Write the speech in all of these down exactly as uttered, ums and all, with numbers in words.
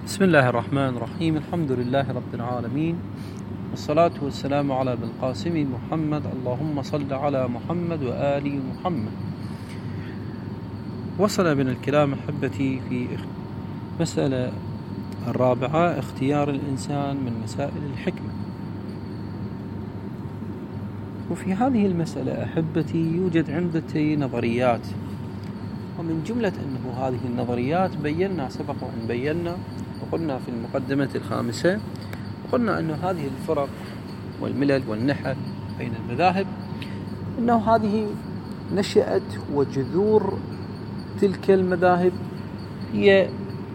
بسم الله الرحمن الرحيم. الحمد لله رب العالمين، والصلاة والسلام على بالقاسم محمد. اللهم صل على محمد وآل محمد. وصل بنا الكلام أحبتي في مسألة الرابعة، اختيار الإنسان من مسائل الحكمة. وفي هذه المسألة أحبتي يوجد عدة نظريات، ومن جملة أنه هذه النظريات بينا سبق وأن بينا وقلنا في المقدمة الخامسة، وقلنا أن هذه الفرق والملل والنحل بين المذاهب أنه هذه نشأت وجذور تلك المذاهب هي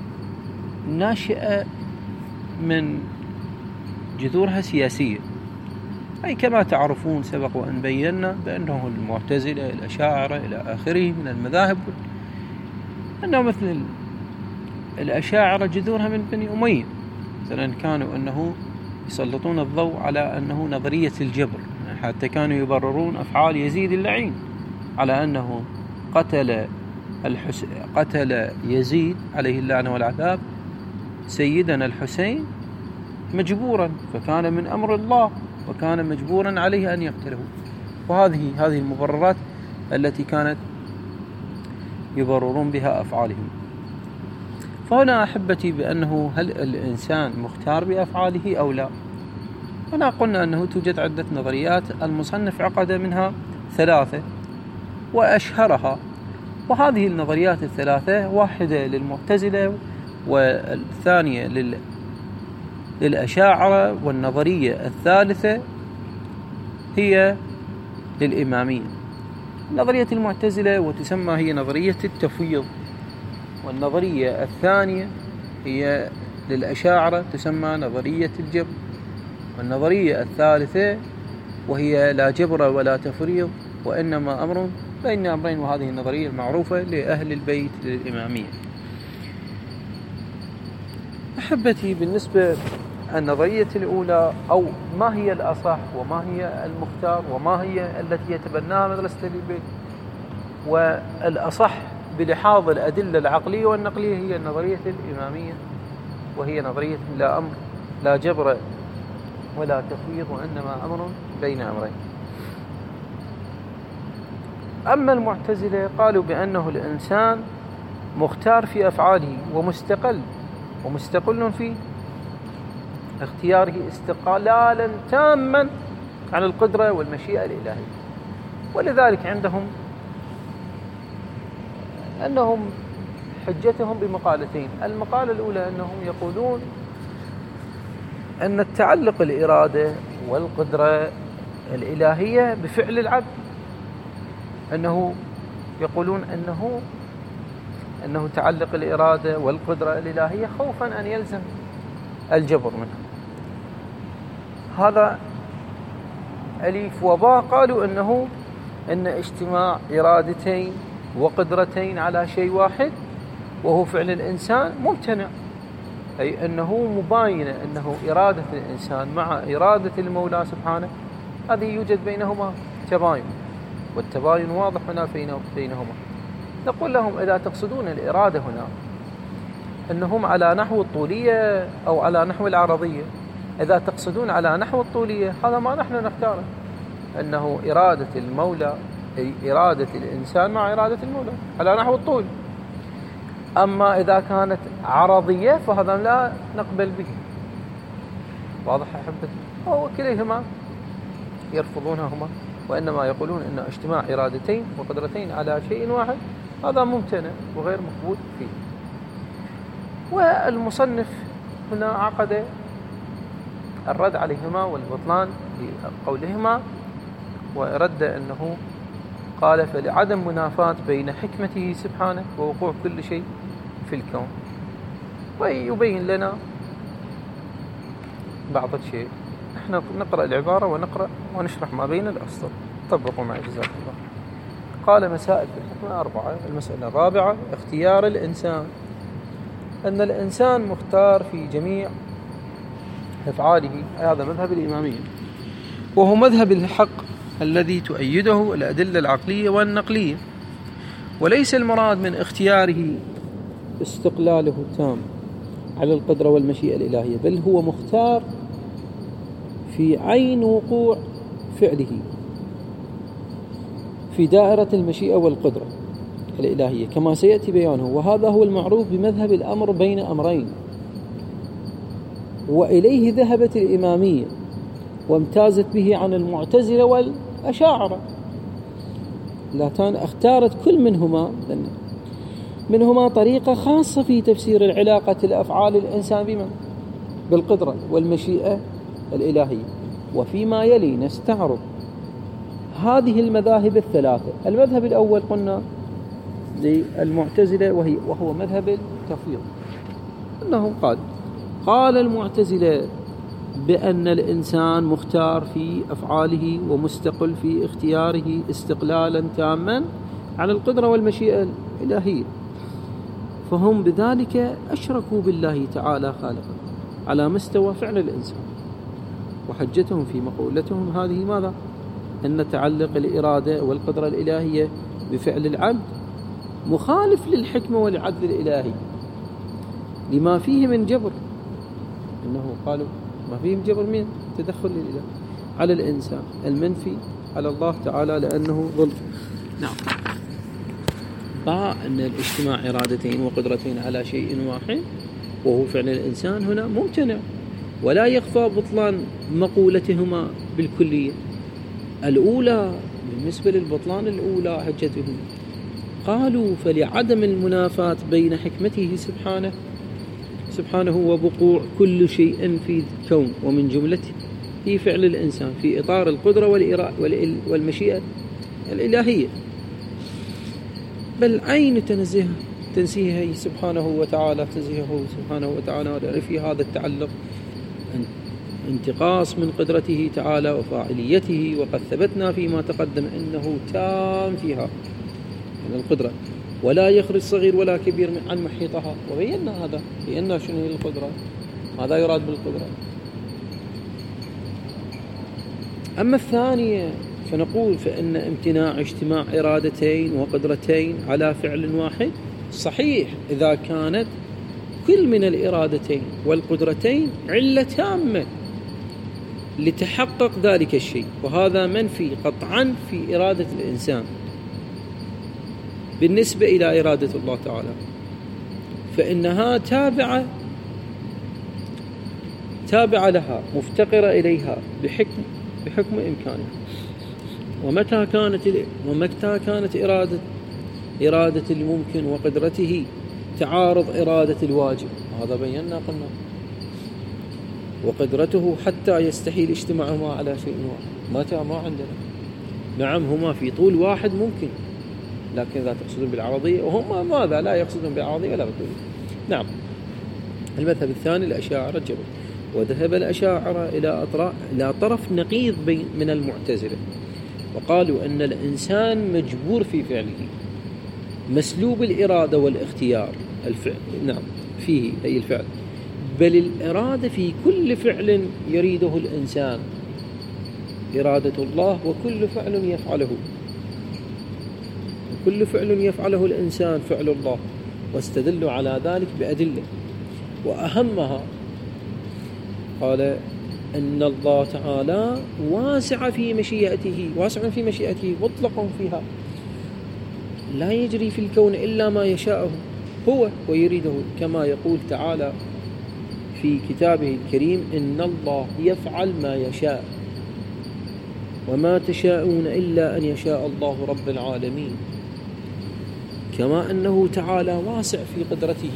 ناشئة من جذورها سياسية، أي كما تعرفون سبق وأن بينا بأنه المعتزلة الأشاعرة إلى آخره من المذاهب، أنه مثل الأشاعرة جذورها من بني أمية مثلا، كانوا أنه يسلطون الضوء على أنه نظرية الجبر، حتى كانوا يبررون أفعال يزيد اللعين على أنه قتل الحس... قتل يزيد عليه اللعنة والعذاب سيدنا الحسين مجبورا، فكان من أمر الله وكان مجبورا عليه أن يقتله. وهذه هذه المبررات التي كانت يبررون بها أفعالهم. فهنا أحبتي بأنه هل الإنسان مختار بأفعاله أو لا؟ هنا قلنا أنه توجد عدة نظريات، المصنف عقد منها ثلاثة وأشهرها، وهذه النظريات الثلاثة واحدة للمعتزلة والثانية لل... للأشاعرة، والنظرية الثالثة هي للإمامية. نظرية المعتزلة وتسمى هي نظرية التفويض، والنظرية الثانية هي للأشاعرة تسمى نظرية الجبر، والنظرية الثالثة وهي لا جبر ولا تفريض وإنما أمر بين أمرين، وهذه النظرية المعروفة لأهل البيت للإمامية. أحبتي، بالنسبة النظرية الأولى، أو ما هي الأصح وما هي المختار وما هي التي يتبناها مدرسة البيت، والأصح بلحاظ الأدلة العقلية والنقلية هي نظرية الإمامية، وهي نظرية لا أمر لا جبر ولا تفويض وإنما أمر بين أمرين. أما المعتزلة قالوا بأنه الإنسان مختار في أفعاله ومستقل ومستقل في اختياره استقلالا تاما عن القدرة والمشيئة الإلهية. ولذلك عندهم أنهم حجتهم بمقالتين. المقالة الأولى أنهم يقولون أن التعلق الإرادة والقدرة الإلهية بفعل العبد، أنه يقولون أنه أنه تعلق الإرادة والقدرة الإلهية خوفا أن يلزم الجبر منها. هذا أليف وباء. قالوا أنه أن اجتماع إرادتين وقدرتين على شيء واحد وهو فعل الإنسان ممتنع، أي أنه مباينة أنه إرادة الإنسان مع إرادة المولى سبحانه هذه يوجد بينهما تباين، والتباين واضح هنا بينهما. نقول لهم إذا تقصدون الإرادة هنا أنهم على نحو الطولية أو على نحو العرضية، إذا تقصدون على نحو الطولية هذا ما نحن نختاره، أنه إرادة المولى أي إرادة الإنسان مع إرادة المولى على نحو الطول. أما إذا كانت عرضية فهذا لا نقبل به. واضح أحبتي؟ وكليهما يرفضونهما، وإنما يقولون أن اجتماع إرادتين وقدرتين على شيء واحد هذا ممتنع وغير مقبول فيه. والمصنف هنا عقد الرد عليهما والبطلان بقولهما، ورد أنه قال فلعدم منافاة بين حكمته سبحانه ووقوع كل شيء في الكون. ويبين لنا بعض الشيء. نحن نقرأ العبارة ونقرأ ونشرح ما بين الأسطر. طبقوا معي جزاكم الله. قال مسائل في الحكمة أربعة. المسألة الرابعة اختيار الإنسان، أن الإنسان مختار في جميع أفعاله. هذا مذهب الإمامية، وهو مذهب الحق الذي تؤيده الأدلة العقلية والنقلية، وليس المراد من اختياره استقلاله التام، على القدرة والمشيئة الإلهية، بل هو مختار في عين وقوع فعله في دائرة المشيئة والقدرة الإلهية كما سيأتي بيانه. وهذا هو المعروف بمذهب الأمر بين أمرين، وإليه ذهبت الإمامية وامتازت به عن المعتزلة والأشاعرة. لاتان اختارت كل منهما منهما طريقة خاصة في تفسير العلاقة الأفعال الإنسان بما بالقدرة والمشيئة الإلهية. وفيما يلي نستعرض هذه المذاهب الثلاثة. المذهب الأول قلنا للمعتزلة وهي وهو مذهب التفويض، أنه قال قال المعتزلة بأن الإنسان مختار في أفعاله ومستقل في اختياره استقلالا تاما على القدرة والمشيئة الإلهية، فهم بذلك أشركوا بالله تعالى خالقا على مستوى فعل الإنسان. وحجتهم في مقولتهم هذه ماذا؟ أن تعلق الإرادة والقدرة الإلهية بفعل العبد مخالف للحكمة والعدل الإلهي لما فيه من جبر، إنه قالوا ما فيه من جبر من تدخل الإله على الإنسان المنفي على الله تعالى لأنه ظلم. نعم، مع أن الاجتماع إرادتين وقدرتين على شيء واحد وهو فعل الإنسان هنا ممتنع، ولا يخفى بطلان مقولتهما بالكلية. الأولى بالنسبة للبطلان الأولى حجتهم قالوا فلعدم المنافاة بين حكمته سبحانه سبحانه وبقوع كل شيء في الكون ومن جملته في فعل الإنسان في إطار القدرة والمشيئة الإلهية، بل عين تنزيه تنزيهه سبحانه وتعالى تنزيهه سبحانه وتعالى في هذا التعلق انتقاص من قدرته تعالى وفاعليته. وقد ثبتنا فيما تقدم أنه تام فيها من القدرة ولا يخرج صغير ولا كبير عن محيطها، وبينا هذا، بينا شنو هي القدرة، ماذا يراد بالقدرة. أما الثانية فنقول فإن امتناع اجتماع إرادتين وقدرتين على فعل واحد صحيح إذا كانت كل من الإرادتين والقدرتين علة تامة لتحقق ذلك الشيء، وهذا منفي قطعا في إرادة الإنسان بالنسبة إلى إرادة الله تعالى، فإنها تابعة تابعة لها مفتقرة إليها بحكم بحكم إمكانها. ومتى كانت ومتى كانت إرادة إرادة الممكن وقدرته تعارض إرادة الواجب، هذا بينا قلنا، وقدرته حتى يستحيل اجتماعهما على شيء واحد، متى ما عندنا. نعم هما في طول واحد ممكن، لكن لا تقصدون بالعرضية، وهم ماذا لا يقصدون بالعرضية ولا بالطول. نعم. المذهب الثاني الأشاعرة الجبر، وذهب الأشاعرة إلى أطراف إلى طرف نقيض من المعتزلة، وقالوا أن الإنسان مجبور في فعله مسلوب الإرادة والاختيار الفعل، نعم فيه أي الفعل، بل الإرادة في كل فعل يريده الإنسان إرادة الله، وكل فعل يفعله كل فعل يفعله الإنسان فعل الله. واستدلوا على ذلك بأدلة، وأهمها قال أن الله تعالى واسع في مشيئته واسع في مشيئته مطلق فيها، لا يجري في الكون إلا ما يشاءه هو ويريده، كما يقول تعالى في كتابه الكريم إن الله يفعل ما يشاء وما تشاءون إلا أن يشاء الله رب العالمين. كما أنه تعالى واسع في قدرته،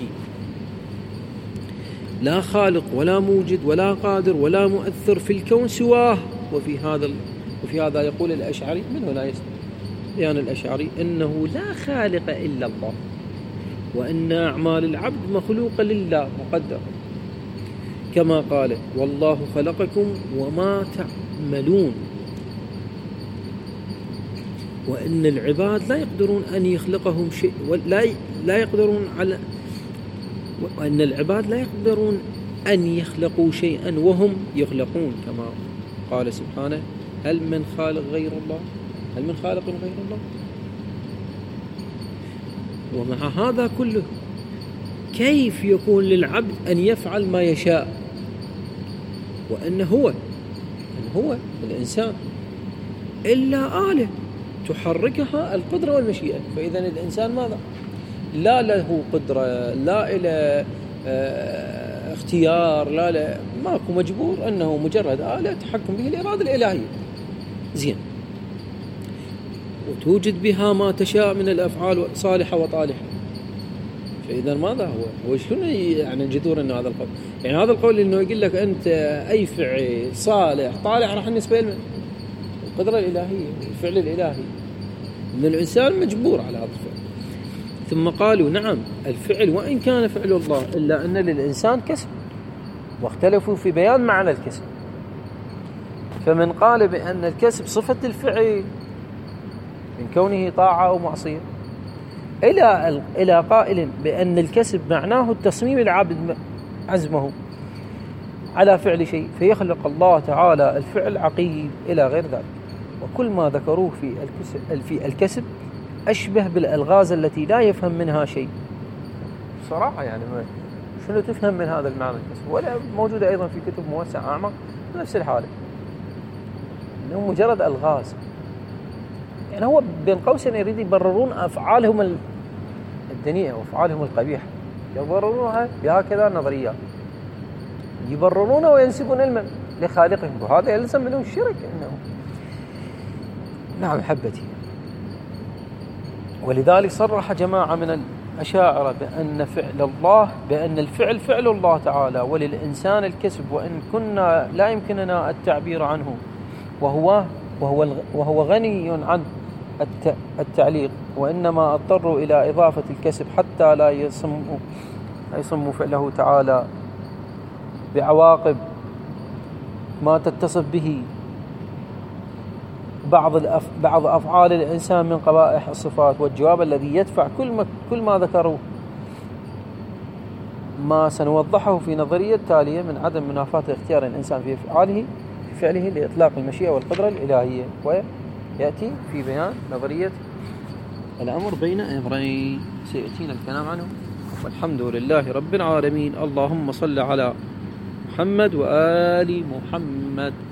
لا خالق ولا موجد ولا قادر ولا مؤثر في الكون سواه. وفي هذا وفي هذا يقول الأشعري، من هنا يستطيع يعني الأشعري أنه لا خالق إلا الله، وأن أعمال العبد مخلوقة لله مقدرة، كما قال والله خلقكم وما تعملون، وأن العباد لا يقدرون أن يخلقهم شيء ولا لا يقدرون على وأن العباد لا يقدرون أن يخلقوا شيئا وهم يخلقون، كما قال سبحانه هل من خالق غير الله هل من خالق غير الله. ومع هذا كله كيف يكون للعبد أن يفعل ما يشاء وأن هو أن هو الإنسان إلا آلة تحركها القدرة والمشيئة؟ فإذا الإنسان ماذا؟ لا له قدرة، لا إلى اه اختيار، لا لا ماكو، مجبور أنه مجرد آلة تحكم به الإرادة الإلهية. زين، وتوجد بها ما تشاء من الأفعال صالحة وطالحة. فإذا ماذا هو؟ وشنو يعني جذور إنه هذا القول؟ يعني هذا القول إنه يقول لك أنت أي فعل صالح طالح راح نسبة له القدرة الإلهية، الفعل الإلهي، إن الإنسان مجبور على هذا الفعل. ثم قالوا نعم الفعل وإن كان فعل الله إلا أن للإنسان كسب، واختلفوا في بيان معنى الكسب. فمن قال بأن الكسب صفة الفعل من كونه طاعة أو معصية، إلى إلى قائل بأن الكسب معناه التصميم العابد عزمه على فعل شيء فيخلق الله تعالى الفعل عقيب إلى غير ذلك. وكل ما ذكروه في الكسب, في الكسب أشبه بالألغاز التي لا يفهم منها شيء صراحة. يعني شنو تفهم من هذا المعنى الكسب؟ ولا موجودة أيضا في كتب موسعة أعمق نفس الحالة، إنه مجرد ألغاز. يعني هو بين قوسين يريد يبررون أفعالهم الدنيئة وأفعالهم القبيحة، يبررونها بهكذا نظريات، يبررونها وينسبون علما لخالقهم، وهذا يلزم منهم الشرك. إنه نعم حبتي. ولذلك صرح جماعة من الأشاعرة بأن فعل الله بأن الفعل فعل الله تعالى، وللإنسان الكسب، وإن كنا لا يمكننا التعبير عنه وهو وهو وهو غني عن التعليق، وإنما اضطروا إلى إضافة الكسب حتى لا يصم يصم فعله تعالى بعواقب ما تتصف به بعض الأف... بعض أفعال الإنسان من قبائح الصفات. والجواب الذي يدفع كل ما كل ما ذكروا ما سنوضحه في نظرية التالية من عدم منافاة اختيار الإنسان في أفعاله في فعله لإطلاق المشيئة والقدرة الإلهية، ويأتي في بيان نظرية الأمر بين أمرين سيأتينا الكلام عنه. والحمد لله رب العالمين. اللهم صل على محمد وآل محمد.